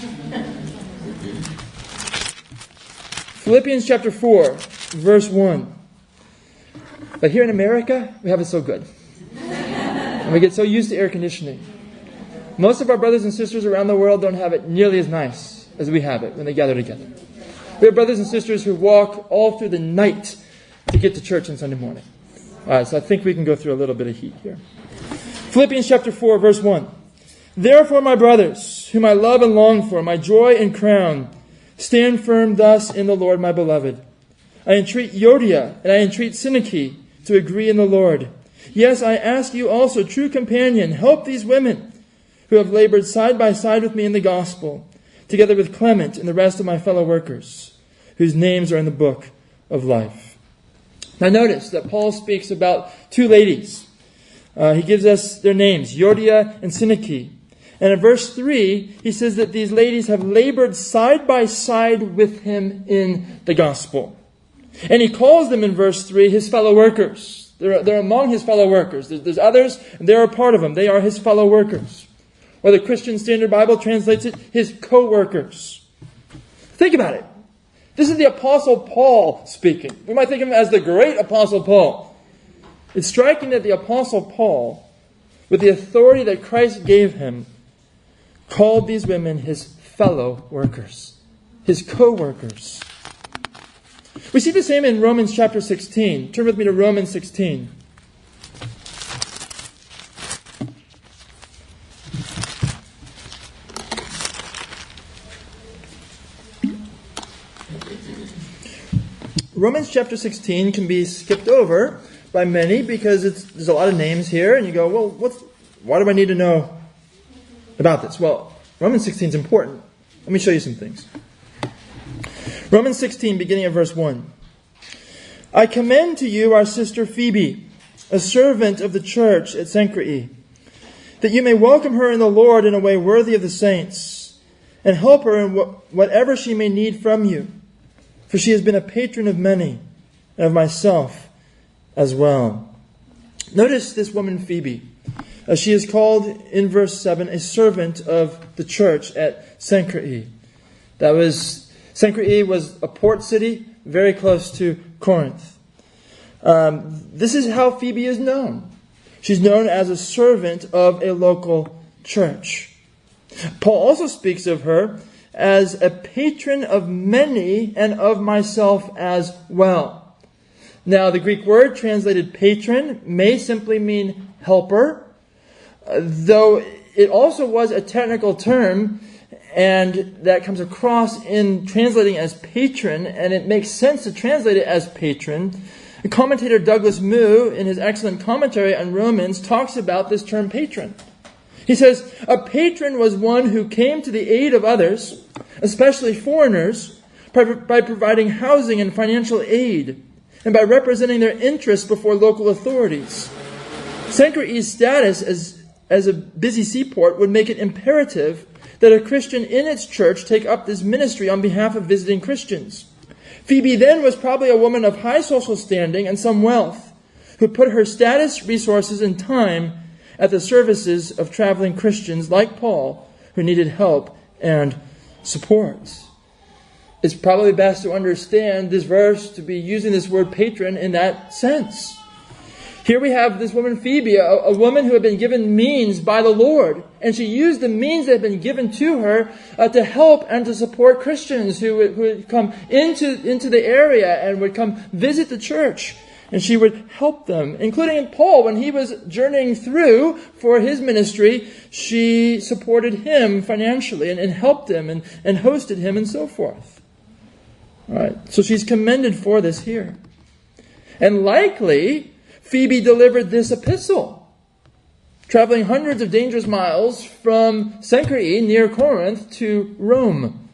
Philippians chapter 4, verse 1. But here in America, we have it so good. And we get so used to air conditioning. Most of our brothers and sisters around the world don't have it nearly as nice as we have it when they gather together. We have brothers and sisters who walk all through the night to get to church on Sunday morning. All right, so I think we can go through a little bit of heat here. Philippians chapter 4, verse 1. Therefore, my brothers, whom I love and long for, my joy and crown, stand firm thus in the Lord, my beloved. I entreat Euodia and I entreat Syntyche to agree in the Lord. Yes, I ask you also, true companion, help these women who have labored side by side with me in the gospel, together with Clement and the rest of my fellow workers, whose names are in the book of life. Now notice that Paul speaks about two ladies. He gives us their names, Euodia and Syntyche. And in verse 3, he says that these ladies have labored side by side with him in the gospel. And he calls them in verse 3 his fellow workers. They're among his fellow workers. There's others, and they're a part of him. They are his fellow workers. Or the Christian Standard Bible translates it, his co-workers. Think about it. This is the Apostle Paul speaking. We might think of him as the great Apostle Paul. It's striking that the Apostle Paul, with the authority that Christ gave him, called these women his fellow workers, his co-workers. We see the same in Romans chapter 16. Turn with me to Romans 16. Romans chapter 16 can be skipped over by many because there's a lot of names here, and you go, well, why do I need to know about this? Well, Romans 16 is important. Let me show you some things. Romans 16, beginning at verse 1. I commend to you our sister Phoebe, a servant of the church at Cenchreae, that you may welcome her in the Lord in a way worthy of the saints, and help her in whatever she may need from you. For she has been a patron of many, and of myself, as well. Notice this woman Phoebe. She is called in verse 7 a servant of the church at Cenchreae. Cenchreae was a port city very close to Corinth. This is how Phoebe is known. She's known as a servant of a local church. Paul also speaks of her as a patron of many and of myself as well. Now, the Greek word translated patron may simply mean helper, though it also was a technical term, and that comes across in translating as patron, and it makes sense to translate it as patron. The commentator Douglas Moo, in his excellent commentary on Romans, talks about this term patron. He says, a patron was one who came to the aid of others, especially foreigners, by providing housing and financial aid, and by representing their interests before local authorities. Cenchreae's status as a busy seaport would make it imperative that a Christian in its church take up this ministry on behalf of visiting Christians. Phoebe then was probably a woman of high social standing and some wealth, who put her status, resources, and time at the services of traveling Christians like Paul, who needed help and support. It's probably best to understand this verse to be using this word patron in that sense. Here we have this woman Phoebe, a woman who had been given means by the Lord. And she used the means that had been given to her to help and to support Christians who would come into the area and would come visit the church. And she would help them, including Paul. When he was journeying through for his ministry, she supported him financially and helped him and hosted him and so forth. All right, so she's commended for this here. And likely, Phoebe delivered this epistle, traveling hundreds of dangerous miles from Cenchreae near Corinth to Rome.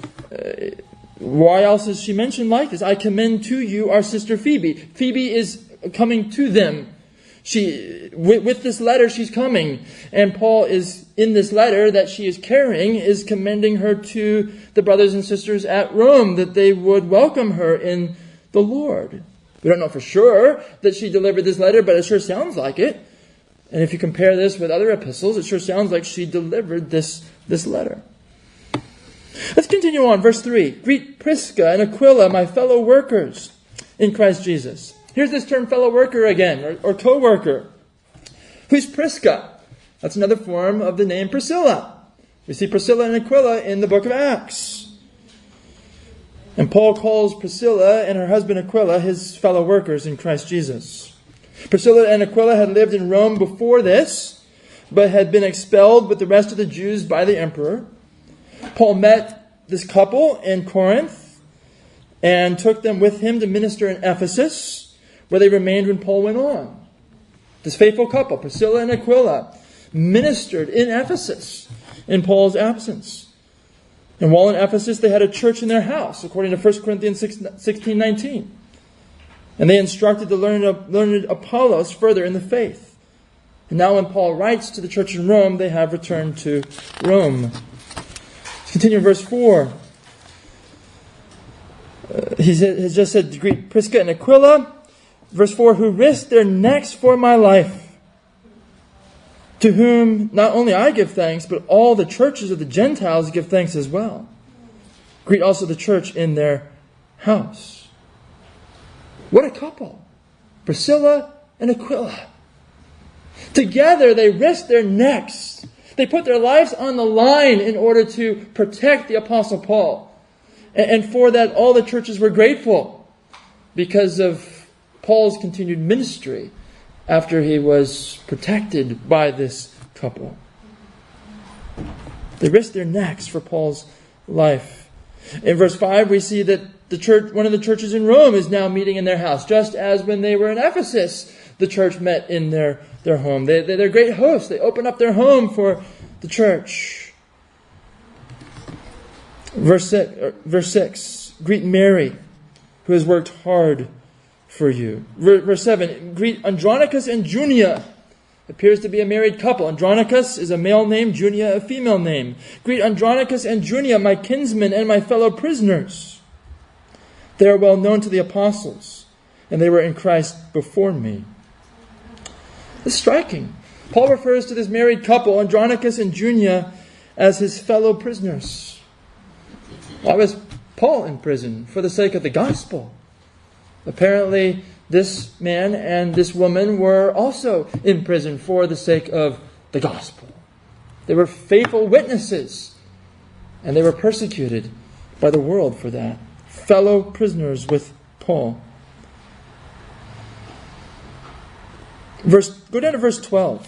Why else is she mentioned like this? I commend to you our sister Phoebe. Phoebe is coming to them. With this letter, she's coming. And Paul is, in this letter that she is carrying, is commending her to the brothers and sisters at Rome, that they would welcome her in the Lord. We don't know for sure that she delivered this letter, but it sure sounds like it. And if you compare this with other epistles, it sure sounds like she delivered this letter. Let's continue on. Verse 3. Greet Prisca and Aquila, my fellow workers in Christ Jesus. Here's this term fellow worker again, or co-worker. Who's Prisca? That's another form of the name Priscilla. We see Priscilla and Aquila in the book of Acts. And Paul calls Priscilla and her husband Aquila his fellow workers in Christ Jesus. Priscilla and Aquila had lived in Rome before this, but had been expelled with the rest of the Jews by the emperor. Paul met this couple in Corinth and took them with him to minister in Ephesus, where they remained when Paul went on. This faithful couple, Priscilla and Aquila, ministered in Ephesus in Paul's absence. And while in Ephesus, they had a church in their house, according to 1 Corinthians 16:19. And they instructed the learned Apollos further in the faith. And now when Paul writes to the church in Rome, they have returned to Rome. Let's continue in verse 4. He has just said to greet Prisca and Aquila. Verse 4, who risked their necks for my life, to whom not only I give thanks, but all the churches of the Gentiles give thanks as well. Greet also the church in their house. What a couple. Priscilla and Aquila. Together they risked their necks. They put their lives on the line in order to protect the Apostle Paul. And for that, all the churches were grateful because of Paul's continued ministry after he was protected by this couple. They risked their necks for Paul's life. In verse 5, we see that one of the churches in Rome is now meeting in their house, just as when they were in Ephesus, the church met in their home. They're great hosts. They open up their home for the church. Verse 6, greet Mary, who has worked hard for you. Verse 7, greet Andronicus and Junia. Appears to be a married couple. Andronicus is a male name, Junia a female name. Greet Andronicus and Junia, my kinsmen and my fellow prisoners. They are well known to the apostles, and they were in Christ before me. It's striking. Paul refers to this married couple, Andronicus and Junia, as his fellow prisoners. Why was Paul in prison? For the sake of the gospel. Apparently, this man and this woman were also in prison for the sake of the gospel. They were faithful witnesses, and they were persecuted by the world for that. Fellow prisoners with Paul. Go down to verse 12.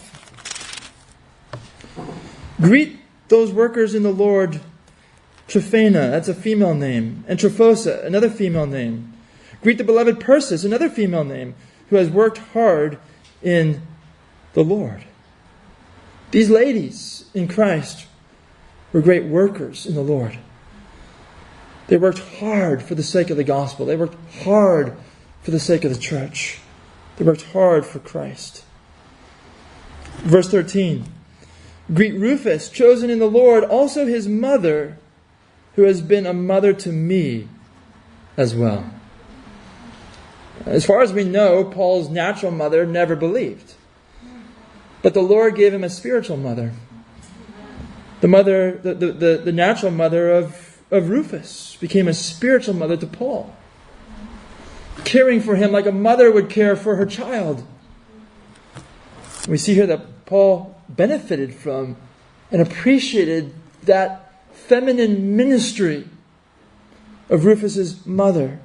Greet those workers in the Lord, Tryphena, that's a female name, and Tryphosa, another female name. Greet the beloved Persis, another female name, who has worked hard in the Lord. These ladies in Christ were great workers in the Lord. They worked hard for the sake of the gospel. They worked hard for the sake of the church. They worked hard for Christ. Verse 13. Greet Rufus, chosen in the Lord, also his mother, who has been a mother to me as well. As far as we know, Paul's natural mother never believed. But the Lord gave him a spiritual mother. The natural mother of Rufus became a spiritual mother to Paul, caring for him like a mother would care for her child. We see here that Paul benefited from and appreciated that feminine ministry of Rufus's mother.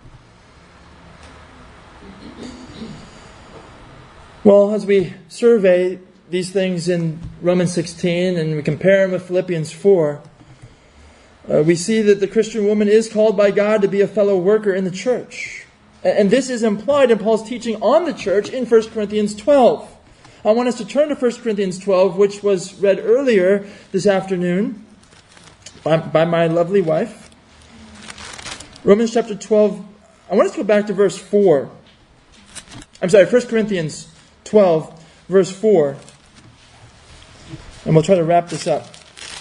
Well, as we survey these things in Romans 16 and we compare them with Philippians 4, we see that the Christian woman is called by God to be a fellow worker in the church. And this is implied in Paul's teaching on the church in 1 Corinthians 12. I want us to turn to 1 Corinthians 12, which was read earlier this afternoon by my lovely wife. Romans chapter 12, I want us to go back to verse 4. 1 Corinthians 12, verse 4. And we'll try to wrap this up.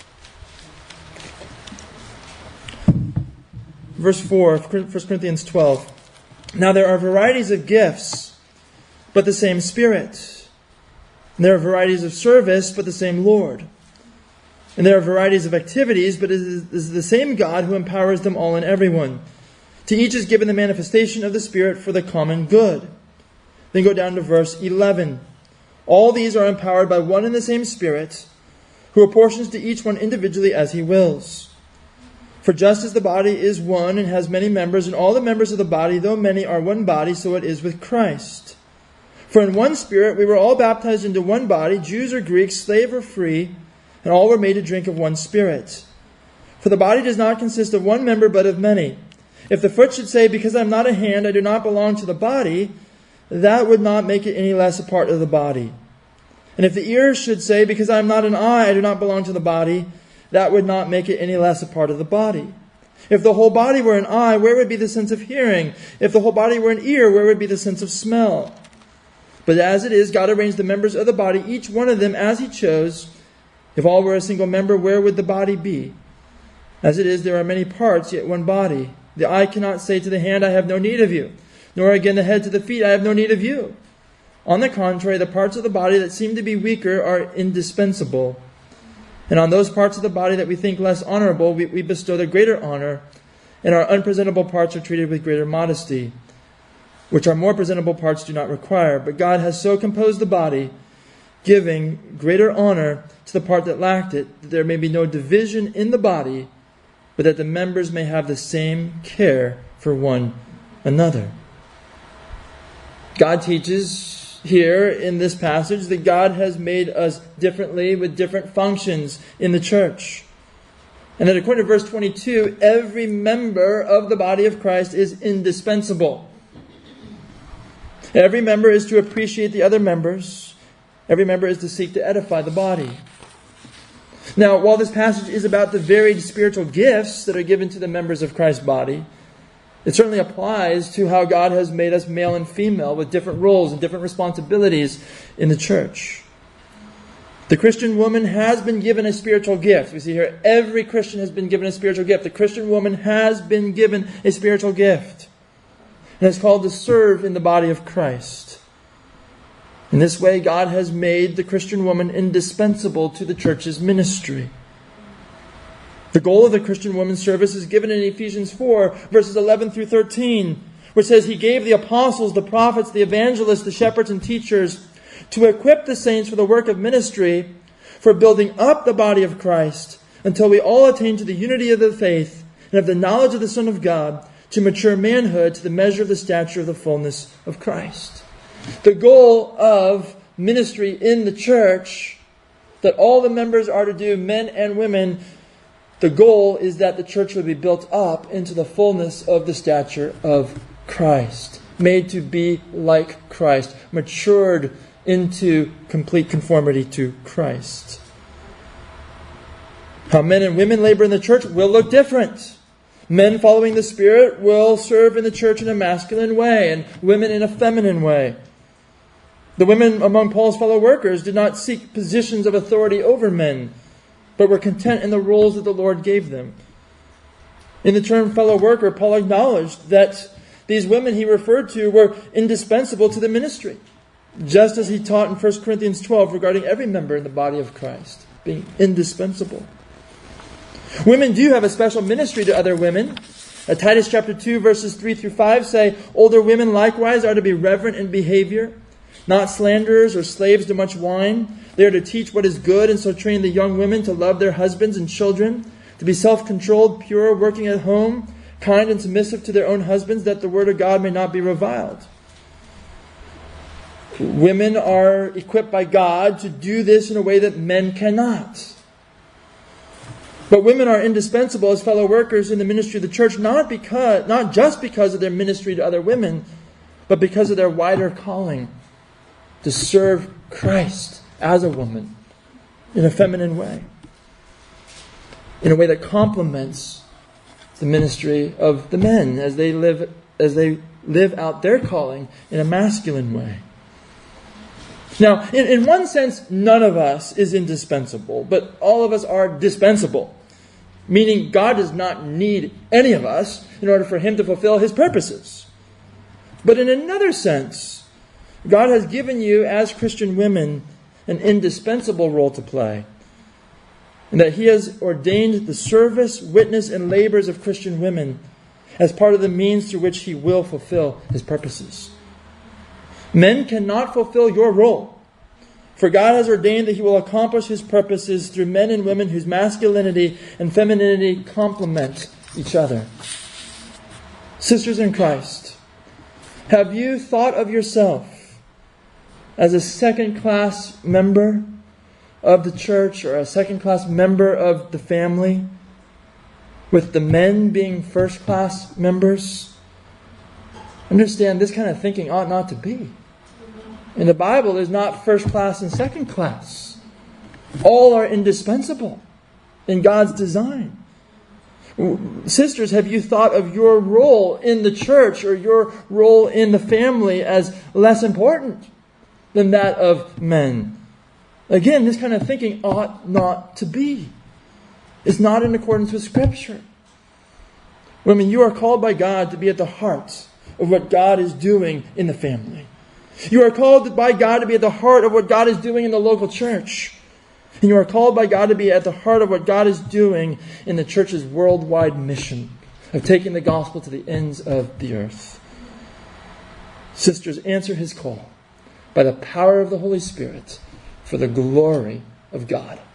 Verse 4 of 1 Corinthians 12. Now there are varieties of gifts, but the same Spirit. And there are varieties of service, but the same Lord. And there are varieties of activities, but it is the same God who empowers them all and everyone. To each is given the manifestation of the Spirit for the common good. Then go down to verse 11. All these are empowered by one and the same Spirit, who apportions to each one individually as he wills. For just as the body is one and has many members, and all the members of the body, though many, are one body, so it is with Christ. For in one Spirit we were all baptized into one body, Jews or Greeks, slave or free, and all were made to drink of one Spirit. For the body does not consist of one member, but of many. If the foot should say, because I am not a hand, I do not belong to the body, that would not make it any less a part of the body. And if the ear should say, because I am not an eye, I do not belong to the body, that would not make it any less a part of the body. If the whole body were an eye, where would be the sense of hearing? If the whole body were an ear, where would be the sense of smell? But as it is, God arranged the members of the body, each one of them as He chose. If all were a single member, where would the body be? As it is, there are many parts, yet one body. The eye cannot say to the hand, I have no need of you. Nor again the head to the feet, I have no need of you. On the contrary, the parts of the body that seem to be weaker are indispensable. And on those parts of the body that we think less honorable, we bestow the greater honor, and our unpresentable parts are treated with greater modesty, which our more presentable parts do not require. But God has so composed the body, giving greater honor to the part that lacked it, that there may be no division in the body, but that the members may have the same care for one another. God teaches here in this passage that God has made us differently with different functions in the church. And that according to verse 22, every member of the body of Christ is indispensable. Every member is to appreciate the other members. Every member is to seek to edify the body. Now, while this passage is about the varied spiritual gifts that are given to the members of Christ's body, it certainly applies to how God has made us male and female with different roles and different responsibilities in the church. The Christian woman has been given a spiritual gift. We see here, every Christian has been given a spiritual gift. The Christian woman has been given a spiritual gift. and is called to serve in the body of Christ. In this way, God has made the Christian woman indispensable to the church's ministry. The goal of the Christian woman's service is given in Ephesians 4, verses 11 through 13, which says, He gave the apostles, the prophets, the evangelists, the shepherds, and teachers to equip the saints for the work of ministry, for building up the body of Christ, until we all attain to the unity of the faith and of the knowledge of the Son of God, to mature manhood, to the measure of the stature of the fullness of Christ. The goal of ministry in the church, that all the members are to do, men and women, the goal is that the church will be built up into the fullness of the stature of Christ, made to be like Christ, matured into complete conformity to Christ. How men and women labor in the church will look different. Men following the Spirit will serve in the church in a masculine way, and women in a feminine way. The women among Paul's fellow workers did not seek positions of authority over men, but were content in the roles that the Lord gave them. In the term fellow worker, Paul acknowledged that these women he referred to were indispensable to the ministry, just as he taught in 1 Corinthians 12 regarding every member in the body of Christ being indispensable. Women do have a special ministry to other women. Titus chapter 2 verses 3 through 5 say, Older women likewise are to be reverent in behavior, not slanderers or slaves to much wine. They are to teach what is good, and so train the young women to love their husbands and children, to be self-controlled, pure, working at home, kind and submissive to their own husbands, that the word of God may not be reviled. Women are equipped by God to do this in a way that men cannot. But women are indispensable as fellow workers in the ministry of the church, not just because of their ministry to other women, but because of their wider calling to serve Christ as a woman in a feminine way, in a way that complements the ministry of the men as they live out their calling in a masculine way. Now, in one sense, none of us is indispensable, but all of us are dispensable. Meaning God does not need any of us in order for Him to fulfill His purposes. But in another sense, God has given you as Christian women an indispensable role to play. And that He has ordained the service, witness, and labors of Christian women as part of the means through which He will fulfill His purposes. Men cannot fulfill your role. For God has ordained that He will accomplish His purposes through men and women whose masculinity and femininity complement each other. Sisters in Christ, have you thought of yourself as a second-class member of the church or a second-class member of the family, with the men being first-class members? Understand, this kind of thinking ought not to be. In the Bible, there's not first class and second class. All are indispensable in God's design. Sisters, have you thought of your role in the church or your role in the family as less important than that of men? Again, this kind of thinking ought not to be. It's not in accordance with Scripture. Women, you are called by God to be at the heart of what God is doing in the family. You are called by God to be at the heart of what God is doing in the local church. And you are called by God to be at the heart of what God is doing in the church's worldwide mission of taking the gospel to the ends of the earth. Sisters, answer His call by the power of the Holy Spirit for the glory of God.